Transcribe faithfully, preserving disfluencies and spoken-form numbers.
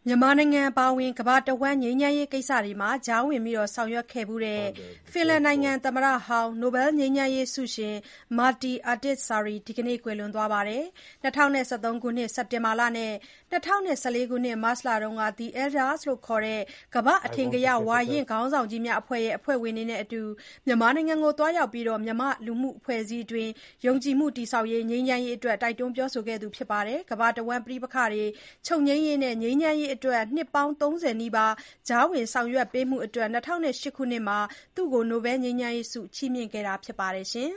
မြန်မာနိုင်ငံအပါအဝင်ကမ္ဘာတဝန်းငြိမ်းချမ်းရေးကိစ္စတွေမှာကြားဝင်ဆောင်ရွက်ခဲ့ဖူးတဲ့ဖင်လန်နိုင်ငံသမ္မတဟောင်း နိုဘယ်ငြိမ်းချမ်းရေးဆုရှင် Martti Ahtisaari ဒီကနေ့ ကွယ်လွန်သွားပါတယ်။ ၂၀၁၃ ခုနှစ် စက်တင်ဘာလနဲ့ ၂၀၁၄ ခုနှစ် မတ်လတုန်းက The Elders လို့ခေါ်တဲ့ ကမ္ဘာ့အထင်ကရ ဝါရင့်ခေါင်းဆောင်ကြီးများအဖွဲ့ရဲ့ အဖွဲ့ဝင်တွေနဲ့အတူ မြန်မာနိုင်ငံကို သွားရောက်ပြီး မြန်မာ့လူမှုအဖွဲ့အစည်းအတွင်း ယုံကြည်မှုတည်ဆောက်ရေး၊ ငြိမ်းချမ်းရေးအတွက် တိုက်တွန်းပြောဆိုခဲ့သူဖြစ်ပါတယ်။ ကမ္ဘာတဝန်းပဋိပက္ခတွေချုပ်ငြိမ်းရေးနဲ့ ငြိမ်းချမ်းရေးအတွက် နှစ်ပေါင်း သုံးဆယ်နီးပါး ကြားဝင်ဆောင်ရွက်ပေးမှုအတွက် ၂၀၀၈ ခုနှစ်မှာ နိုဘယ်ငြိမ်းချမ်းရေးဆု ချီးမြှင့်ခဲ့တာဖြစ်ပါတယ်။